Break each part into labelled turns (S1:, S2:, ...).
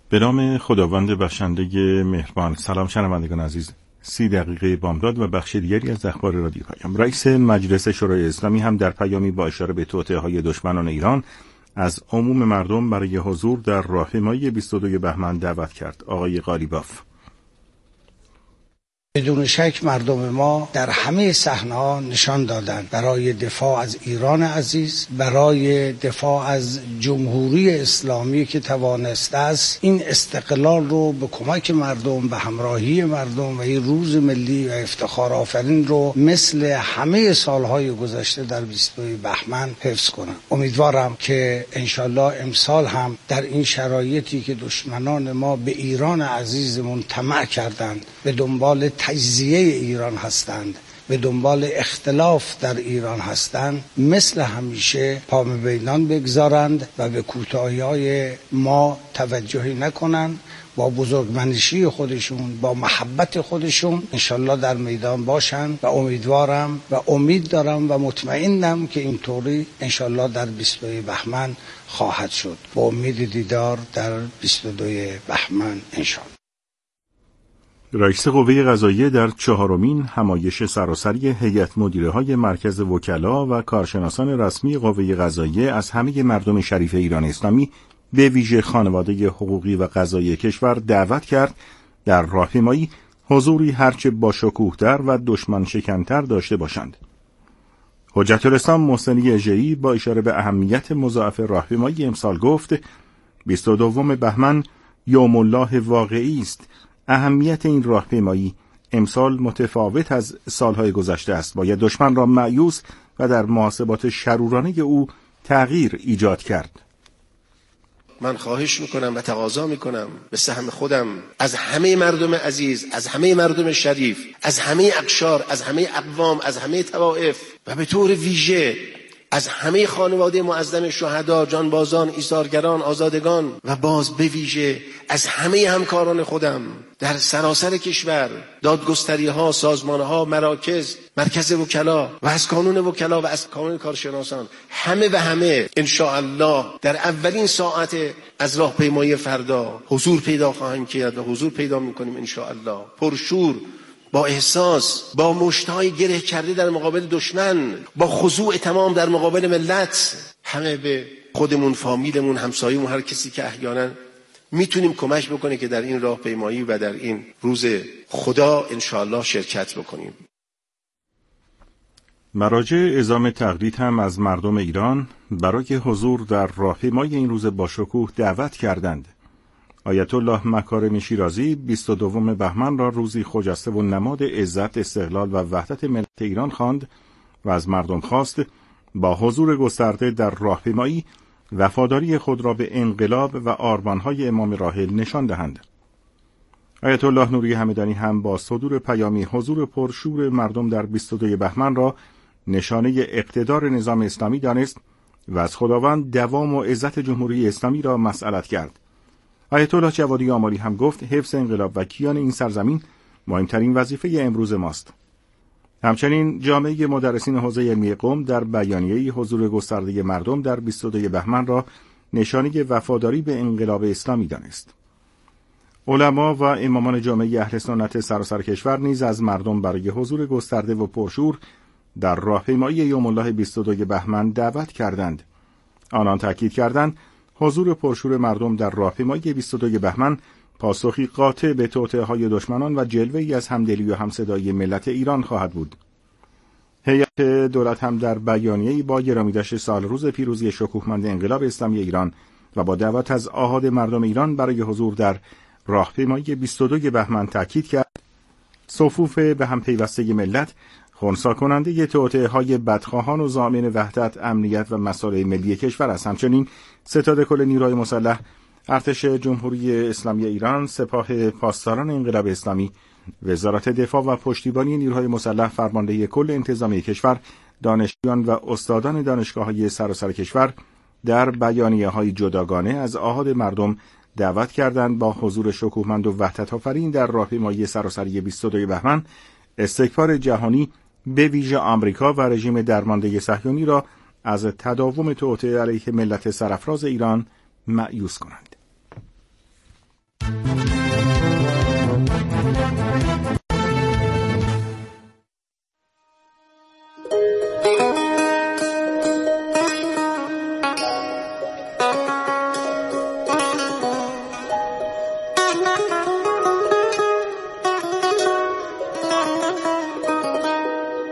S1: به نام خداوند بخشنده مهربان. سلام شنوندگان عزیز. 30 دقیقه بامداد و بخش دیگری از اخبار رادیو پیام. رئیس مجلس شورای اسلامی هم در پیامی با اشاره به توطئه‌های دشمنان ایران از عموم مردم برای حضور در راهپیمایی 22 بهمن دعوت کرد. آقای قالیباف:
S2: بدون شک مردم ما در همه صحنه‌ها نشان دادند برای دفاع از ایران عزیز، برای دفاع از جمهوری اسلامی که توانسته است این استقلال رو به کمک مردم، به همراهی مردم و این روز ملی و افتخار آفرین رو مثل همه سالهای گذشته در 22 بهمن حفظ کنند. امیدوارم که انشالله امسال هم در این شرایطی که دشمنان ما به ایران عزیزمون طمع کردند، به دنبال تجزیه ایران هستند، به دنبال اختلاف در ایران هستند، مثل همیشه پا به میدان بگذارند و به کوتاهی‌های ما توجهی نکنند. با بزرگمنشی خودشون، با محبت خودشون انشالله در میدان باشند و امیدوارم و امید دارم و مطمئنم که اینطوری انشالله در 22 بهمن خواهد شد. با امید دیدار در 22 بهمن انشالله.
S1: رئیس قوه قضاییه در 4مین همایش سراسری هیئت مدیره‌های مرکز وکلا و کارشناسان رسمی قوه قضاییه از همه مردم شریف ایران اسلامی به ویژه خانواده حقوقی و قضایی کشور دعوت کرد در راهپیمایی حضوری هرچه با شکوه‌تر و دشمن شکن‌تر داشته باشند. حجت الاسلام محسنی اژه‌ای با اشاره به اهمیت مضاعف راهپیمایی امسال گفت: 22 بهمن یوم الله واقعی است. اهمیت این راهپیمایی امسال متفاوت از سالهای گذشته است. باید دشمن را مایوس و در محاسبات شرورانه او تغییر ایجاد کرد.
S3: من خواهش میکنم و تقاضا میکنم به سهم خودم از همه مردم عزیز، از همه مردم شریف، از همه اقشار، از همه اقوام، از همه طوائف و به طور ویژه از همه خانواده معظم شهدا، جانبازان، ایثارگران، آزادگان و باز به ویژه از همه همکاران خودم در سراسر کشور، دادگستری‌ها، سازمان‌ها، مراکز، مرکز وکلا و از کانون وکلا و از کانون کارشناسان، همه و همه انشاءالله در اولین ساعت از راهپیمایی فردا حضور پیدا خواهیم کرد و حضور پیدا می‌کنیم انشاءالله. پرشور، با احساس، با مشت‌های گره کرده در مقابل دشمن، با خضوع تمام در مقابل ملت، همه به خودمون، فامیلمون، همسایه‌مون، هر کسی که احیانا میتونیم کمک بکنه که در این راهپیمایی و در این روز خدا انشاءالله شرکت بکنیم.
S1: مراجع اعزام تقلید هم از مردم ایران برای حضور در راهپیمایی این روز باشکوه دعوت کردند. آیت الله مکارم شیرازی 22 بهمن را روزی خجسته و نماد عزت، استقلال و وحدت ملت ایران خواند و از مردم خواست با حضور گسترده در راهپیمایی وفاداری خود را به انقلاب و آرمان‌های امام راحل نشان دهند. آیت الله نوری همدانی هم با صدور پیامی حضور پرشور مردم در 22 بهمن را نشانه اقتدار نظام اسلامی دانست و از خداوند دوام و عزت جمهوری اسلامی را مسئلت کرد. آیت الله جوادی آمالی هم گفت حفظ انقلاب و کیان این سرزمین مهمترین وظیفه امروز ماست. همچنین جامعه مدرسین حوزه علمی قم در بیانیه‌ای حضور گسترده مردم در 22 بهمن را نشانه وفاداری به انقلاب اسلامی دانست. علما و امامان جامعه اهل سنت سراسر کشور نیز از مردم برای حضور گسترده و پرشور در راهپیمایی یوم الله 22 بهمن دعوت کردند. آنان تاکید کردند حضور پرشور مردم در راهپیمایی 22 بهمن پاسخی قاطع به توطئه‌های دشمنان و جلوه‌ای از همدلی و همصدایی ملت ایران خواهد بود. هیئت دولت هم در بیانیه‌ای با گرامیداشت سال روز پیروزی شکوهمند انقلاب اسلامی ایران و با دعوت از آحاد مردم ایران برای حضور در راهپیمایی 22 بهمن تاکید کرد صفوف به هم پیوسته ملت خنثی کننده توطئه‌های بدخواهان و ضامن وحدت، امنیت و مصالح ملی کشور است. همچنین ستاد کل نیروهای مسلح، ارتش جمهوری اسلامی ایران، سپاه پاسداران انقلاب اسلامی، وزارت دفاع و پشتیبانی نیروهای مسلح، فرمانده کل انتظامی کشور، دانشجویان و استادان دانشگاه‌های سراسر کشور در بیانیه‌های جداگانه از آحاد مردم دعوت کردند با حضور شکوهمند و وحدت‌آفرین در راهپیمایی سراسری 22 بهمن استکبار جهانی به ویژه آمریکا و رژیم درمانده صهیونی را از تداوم توطئه علیه ملت سرافراز ایران مأیوس کنند.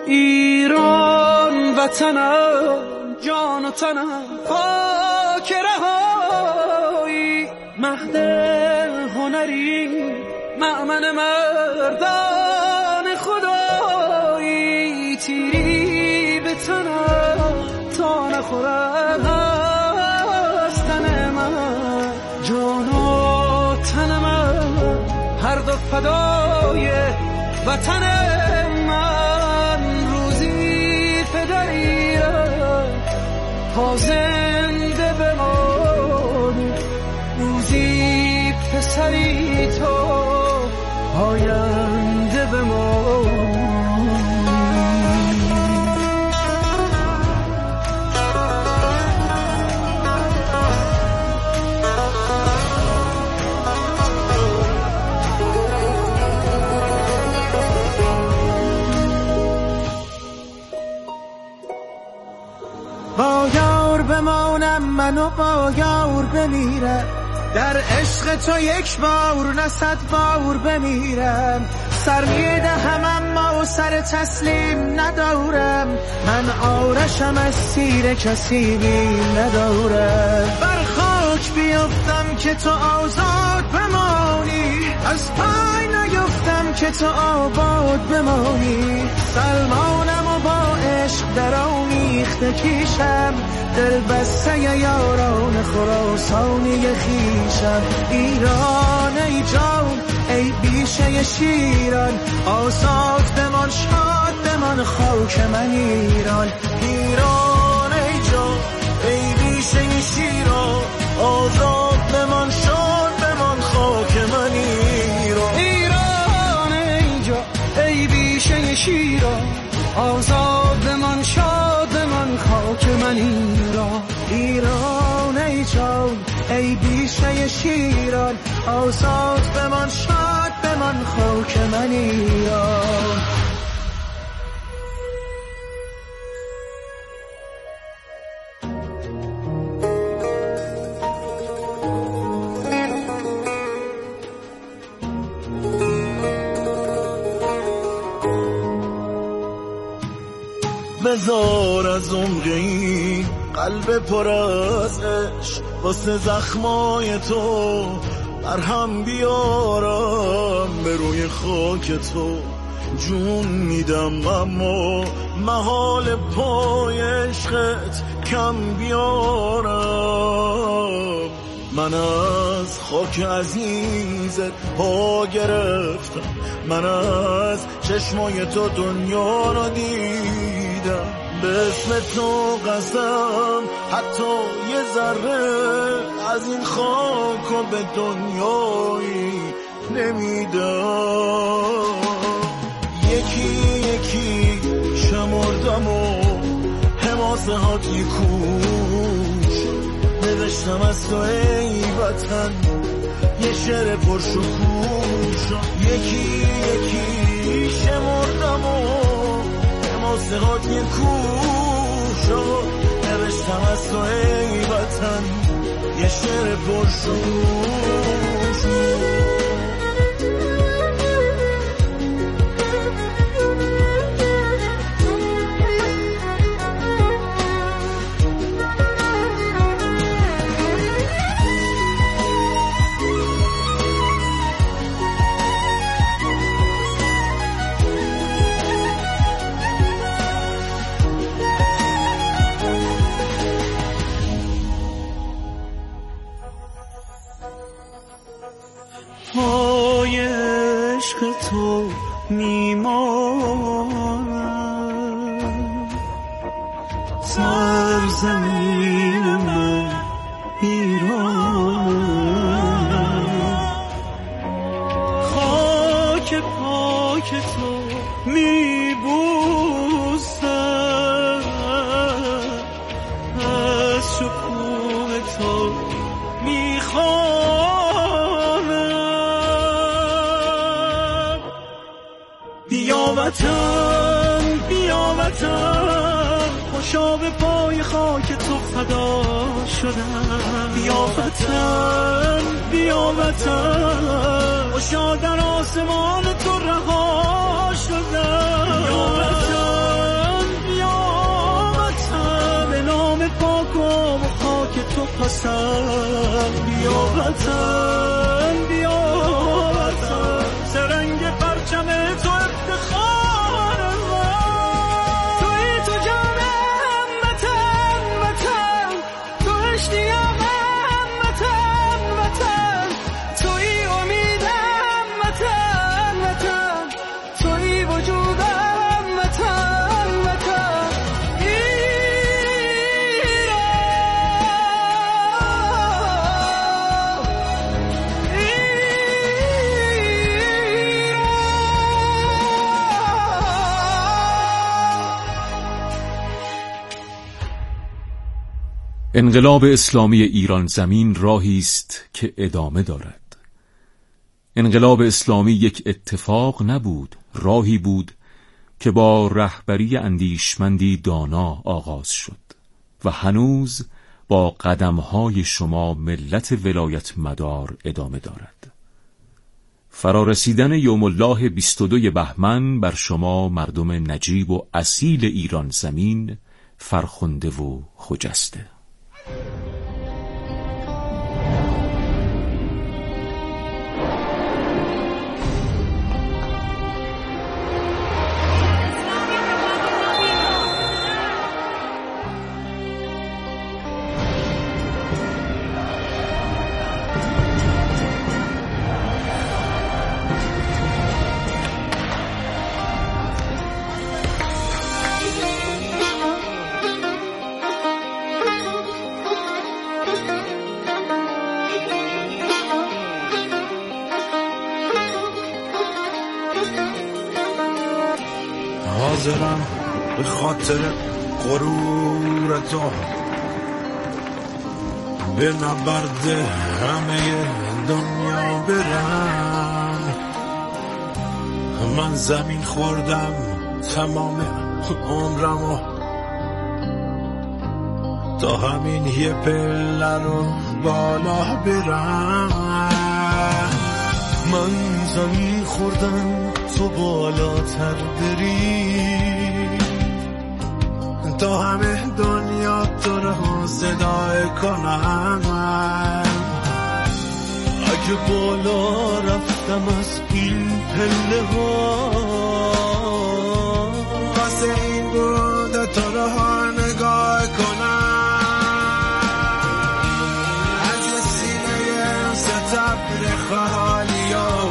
S4: ایران وطنم، جان و تنم خاک رهایی، مهد هنری مأمن مردان خدایی، تیری به تنم تا نخورم از تن من، جان و تن من هر دو فدای وطن من، روزی پدری تا زنده بمانی، روزی پسری تو آینده بمانی.
S5: با یار بمانم من و با یار بمیرم، در عشق تو یک بار نه صد بار بمیرم، سر میدهم اما سر تسلیم ندارم، من آرشم از سیر کسی بیم ندارم، بر خاک بیفتم که تو آزاد بمانی، از پای نیفتم که تو آباد بمانی، سلمانم و با عشق در آمیخته کیشم، دل بسته یاران خراسانی خیشم، ایران ای جان ای بیشه شیران، آزاد بمان شاد بمان خاک من ایران، ایران ای جان ای بیشه شیران، آزاد بمان شاد بمان خاک من ایران،
S4: ایران ای جان ای بیشه شیران، آزاد بمان شاد بمان خاک من ایران،
S5: ایران ای جان ای بیشه شیران، آزاد بمان شاد بمان خاک من ایران.
S6: بذار از عمق این قلب پر از عشق واسه زخمای تو مرهم بیارم، به روی خاک تو جون میدم اما محال پای عشقت کم بیارم، من از خاک عزیزت پا گرفتم، من از چشمای تو دنیا را دیدم، به اسم تو قسم حتی یه ذره از این خاک و به دنیایی نمیدم، یکی یکی شمردم و حماسه هات یکوش نوشتم از تو ای وطن یه شعر پرشکوش، یکی یکی شمردم و حماسه هات یکوش نوشتم از تو ای وطن یه شعر پرشکوش.
S4: پای عشق تو میمانم، سرزمین من ایران، خاک پاک تو میبوسم، از شکوه تو میخوانم، بیا وطن بیا وطن خوشا به پای خاک تو فدا شدم، بیا وطن بیا وطن خوشا در آسمان تو رها شدم، بیا وطن
S6: واسم، بیا وطن بیا وطن، سرنگ پرچم تو افتخار من،
S4: توی تو جانم وطن وطن، تو اشتیاقم وطن وطن، توی امیدم وطن وطن، توی وجودم وطن وطن.
S7: انقلاب اسلامی ایران زمین راهی است که ادامه دارد. انقلاب اسلامی یک اتفاق نبود، راهی بود که با رهبری اندیشمندی دانا آغاز شد و هنوز با قدمهای شما ملت ولایت مدار ادامه دارد. فرارسیدن یوم الله 22 بهمن بر شما مردم نجیب و اصیل ایران زمین فرخنده و خجسته.
S6: حاضرم به خاطر غرور تو به نبرد همه دنیا برم. من زمین خوردم تمام عمرمو تا همین یه پله رو بالا برم. من زمین خوردم تو بالاتر بری تا همه دنیا تو رو صدای کنم. اگه بالا رفتم از این پله ها واسه این بود تو رو نگاه کنم. از سینه ستبر خالی ها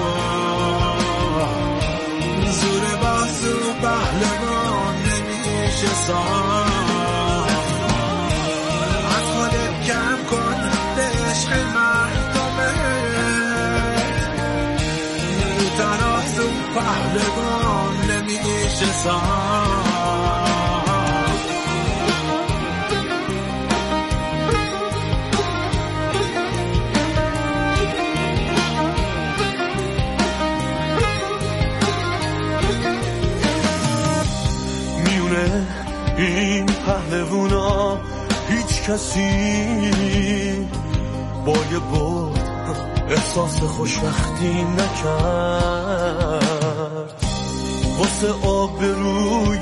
S6: زور بازو پهلوان نمیشه ساخت. از خودت کم کن به عشق مردمه رو ترازو پهلوان نمیشه ساخت. این پهلوونا هیچ کسی با یه بود احساس خوشبختی نکرد. واسه آبروی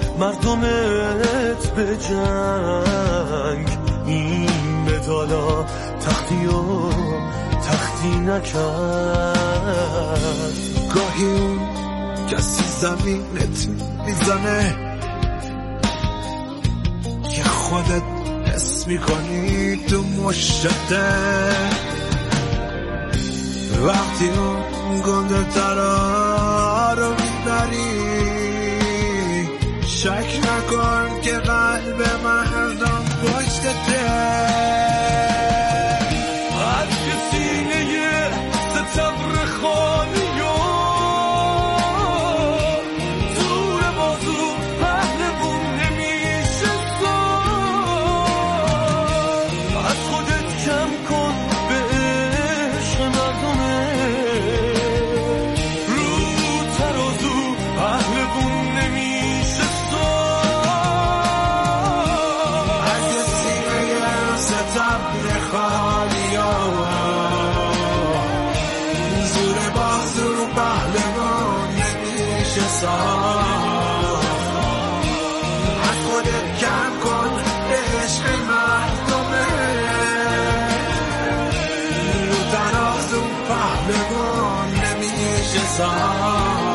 S6: مردمت به جنگ این مدالا تختی و تختی نکرد. گاهی اون کسی زمینت میزنه که خودت حس میکنی تو مشته. وقتی اون گنده ترا رو میبری شک نکن که قلب مردم پشتته. از سینه ستبر خالی از خودت کم کن به عشق مردمه سهر.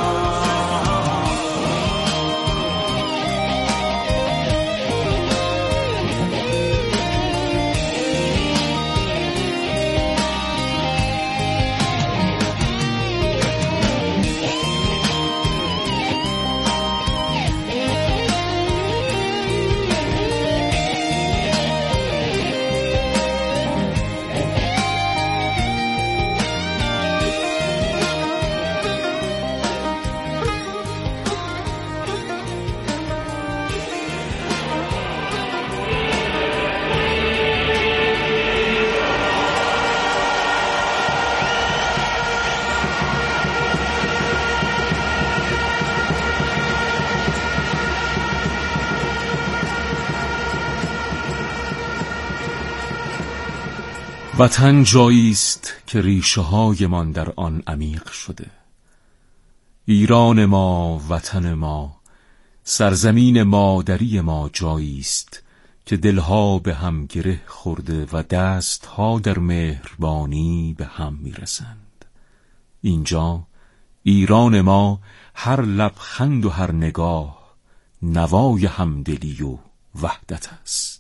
S7: وطن جایی است که ریشه هایمان در آن عمیق شده. ایران ما، وطن ما، سرزمین مادری ما جایی است که دلها به هم گره خورده و دستها در مهربانی به هم میرسند. اینجا ایران ما هر لبخند و هر نگاه نوای همدلی و وحدت است.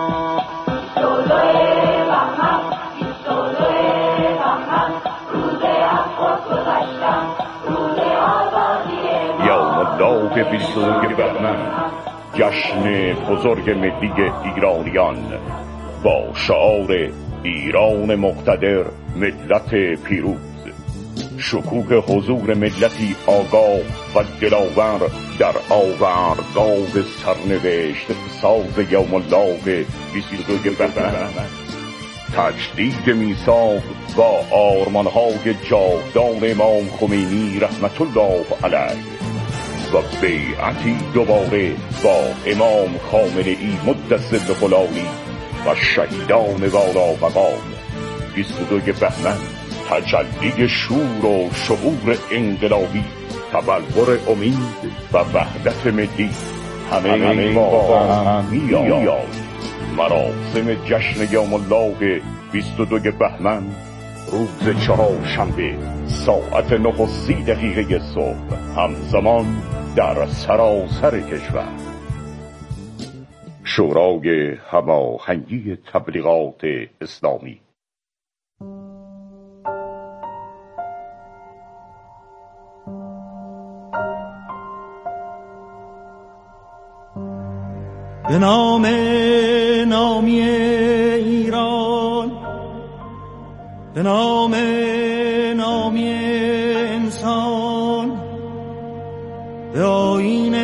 S8: یوم 22 بهمن، جشن بزرگ ملی ایرانیان با شعار ایران مقتدر، ملت پیروز. شکوه حضور ملتی آگاه و دلاور در آوردگاه سرنوشت ساز یوم الله 22 بهمن. تجدید میثاق با آرمان‌های جاودان امام خمینی رحمت الله علیه و بیعتی دوباره با امام خامنه‌ای مدثر العالی و شهیدان والابقا. 22 بهمن تجلی شور و شعور انقلابی، تبلور امید و وحدت ملی. همه ما هم می‌آییم. مراسم جشن یوم الله 22 بهمن روز چهارشنبه ساعت 9:30 صبح، همزمان در سراسر کشور. شورای هماهنگی تبلیغات اسلامی.
S4: به نام نامی ایران، به نام نامی انسان، به آیین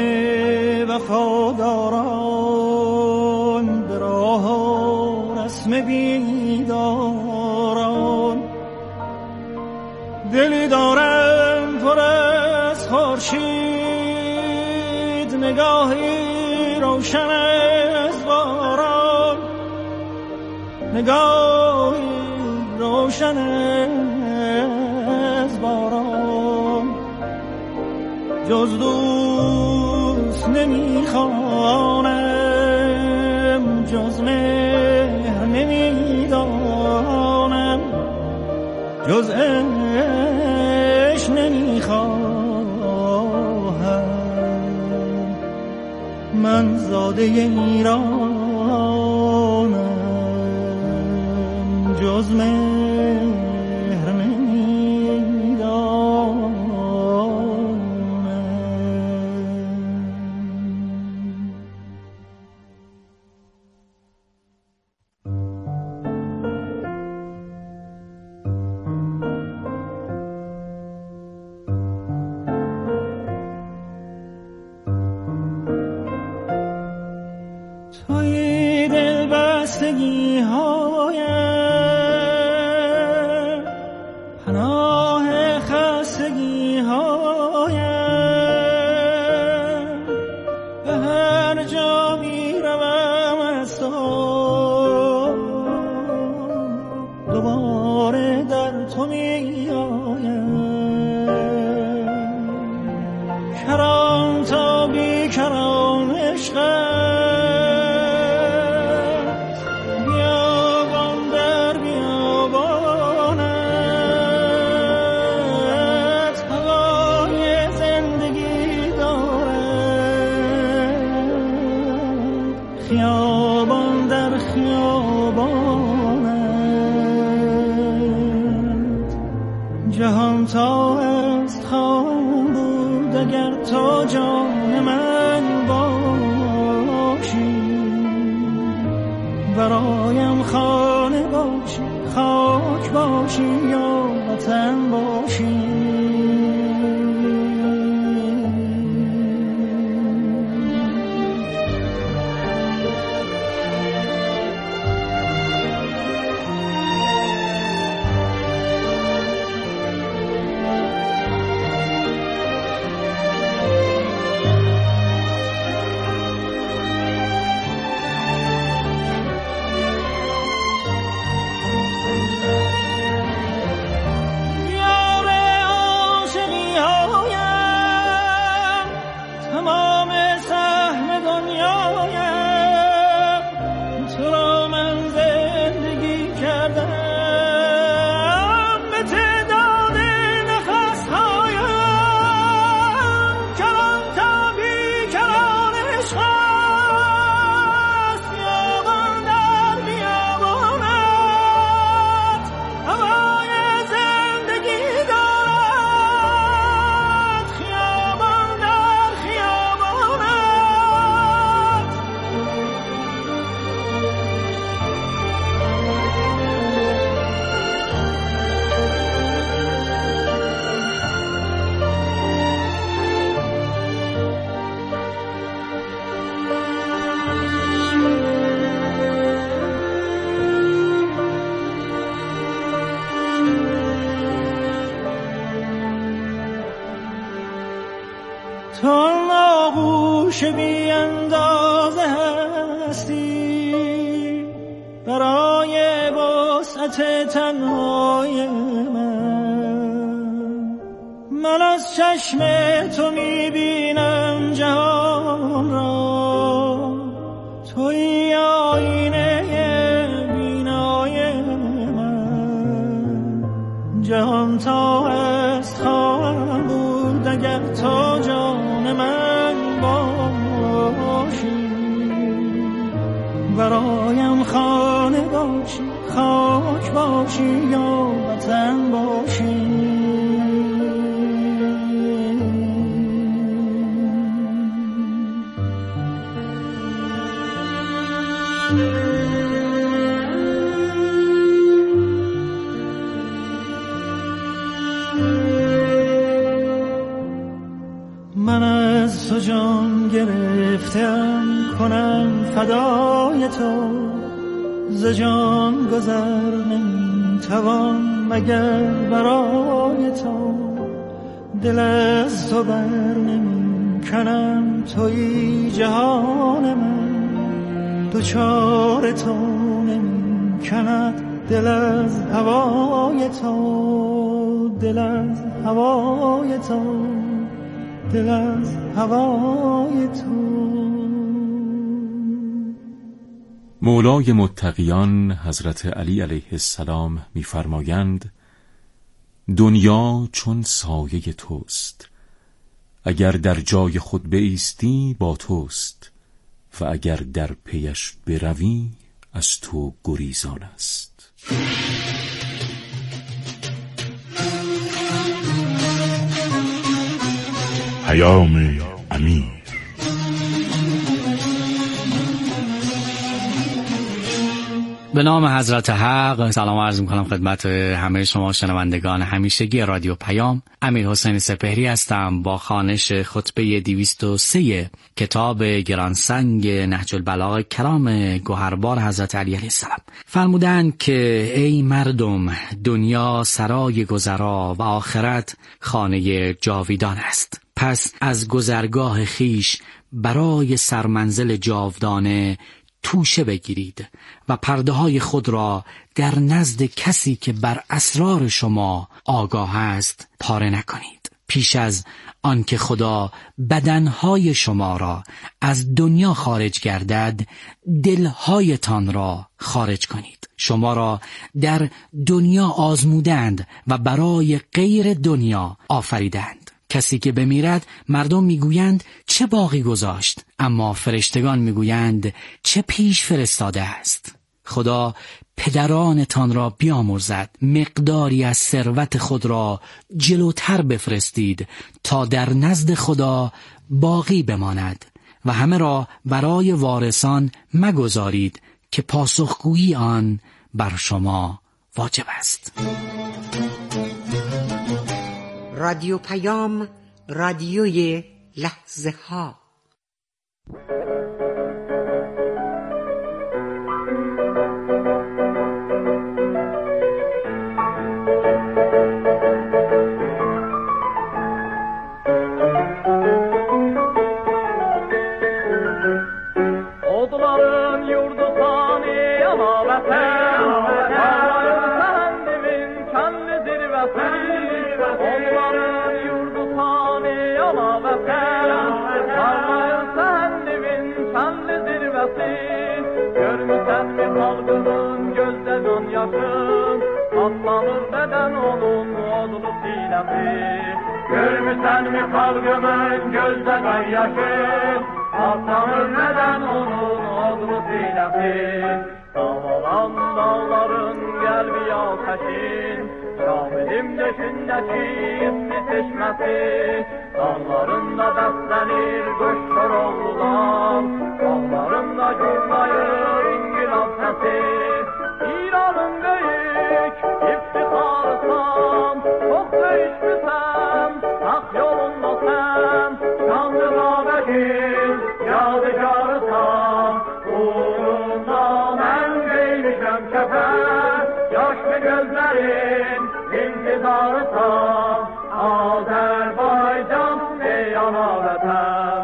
S4: وفاداران، به راه و رسم بیداران. دلی دارم پر از خورشید، نگاهی روشن از باران، نگاهی روشن از باران. جز دوست نمیخوانم، جز مهر نمیدانم، جز عشق نمیخواهم. من زاده ایرانم، جز مهر نمیدانم. توی دل بستگی هایم، پناه خستگی هایم. به هر جا می روم از تو، دوباره در تو می آیم. کران تا بی کران عشقم، هست خواهم بود اگر تا جان من باشی، برایم خانه باشی، خاک باشی یا وطن باشی. تو آغوش بی اندازه هستی برای وسعت تنهای من از چشم تو میبینم جهان را، توی آینه بینای من، جهان تا هست خواهم بود اگر تا جان من باشی، برایم خانه باشی، خاک باشی یا وطن باشی. من از تو جان گرفتم کنم فدای تو، ز جان گذر نمیتوان مگر برای تو، دل از تو بر نمی کنم توی جهان من، دوچار تو نمی کند دل از هوای تو، دل از هوای تو، دل از هوای تو.
S7: مولای متقیان حضرت علی علیه السلام می‌فرمایند دنیا چون سایه توست، اگر در جای خود بایستی با توست و اگر در پیش بروی از تو گریزان است.
S9: پیام امیر.
S10: به نام حضرت حق سلام عرض می‌کنم خدمت همه شما شنوندگان همیشگی رادیو پیام. امیر حسین سپهری هستم با خوانش خطبه 203 کتاب گرانسنگ نهج البلاغه کلام گوهربار حضرت علی علیه السلام. فرمودند که ای مردم، دنیا سرای گذرا و آخرت خانه جاویدان است. پس از گذرگاه خیش برای سرمنزل جاودانه توشه بگیرید و پرده های خود را در نزد کسی که بر اسرار شما آگاه است پاره نکنید. پیش از آنکه خدا بدنهای شما را از دنیا خارج گردد، دلهایتان را خارج کنید. شما را در دنیا آزمودند و برای غیر دنیا آفریدند. کسی که بمیرد مردم میگویند چه باقی گذاشت، اما فرشتگان میگویند چه پیش فرستاده است. خدا پدرانتان را بیامرزد، مقداری از ثروت خود را جلوتر بفرستید تا در نزد خدا باقی بماند و همه را برای وارثان مگذارید که پاسخگویی آن بر شما واجب است.
S11: رادیو پیام، رادیوی لحظه ها.
S12: Görmüsən mi xalqının gözdən yaşın, atlanır nədən onun odlu sinəsi. Görmüsən mi xalqının gözdən yaşın, atlanır nədən onun odlu sinəsi. Dağlanan dağların qəlbi ateşin, şahidim döşündəki isti çeşməsi. Dağlarında dəstənir quş Koroğlular, dağlarında gürlayır İngilab səsi. İranın böyük iftixarısan, çox döyüşmüsən, haq yolunda sən, şanlı Babəkin yadigarısan. Uğrunda mən geymişəm kəfən, yaşlı gözlərin intizarısan. Azərbaycan ey ana vətən.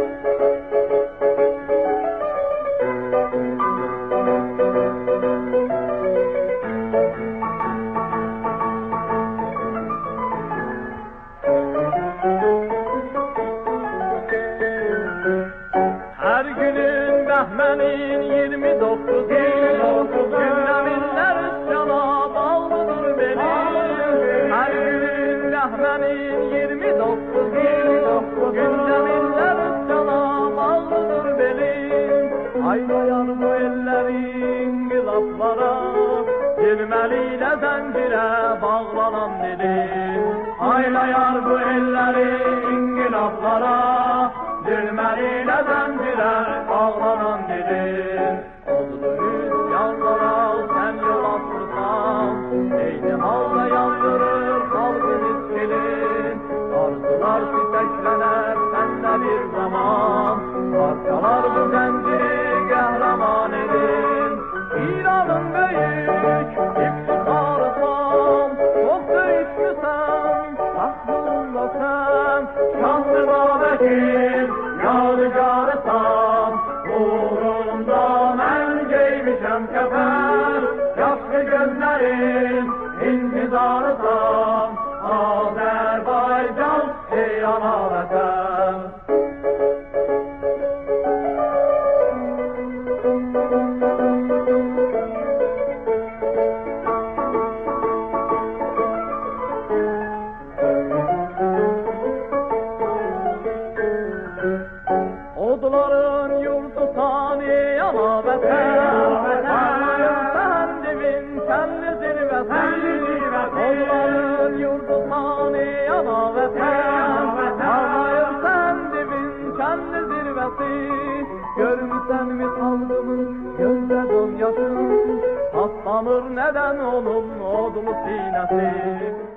S12: Hər günün bəhmənin 29 gündəminlər üstcana bağlıdır benim. Hər günün bəhmənin 29 gündəminlər üstcana bağlıdır benim. Aynayan bu ellərin qılaflara, girməlilə zəncirə bağlanan dilim. Aynayan bu ellərin qılaflara, girməlilə zəncirə bağlanan dilim. Odlu üsyanlara sən yol atırsan, eyni halda yandırır xalqın iskelin. Arzular çiçəklənər səndə bir zaman, parçalar bu zənciri qəhrəman edin. İranın böyük iftixarısan, çox döyüşmüsən, haq yolunda sən, şanlı Babəkin yadigarısan. Uğrunda mən geymişəm kəfən, yaşlı gözlərin intizarısan. Azərbaycan ey ana vətən. Odların yurdusan ey ana vətən, sən divin kəlli zirvəsən. Odların yurdusan ey ana vətən, sən divin kəlli zirvəsi. Görmüsən mi xalqımın gözdə don yaşın, atlanır nədən onun odlu sinəsi.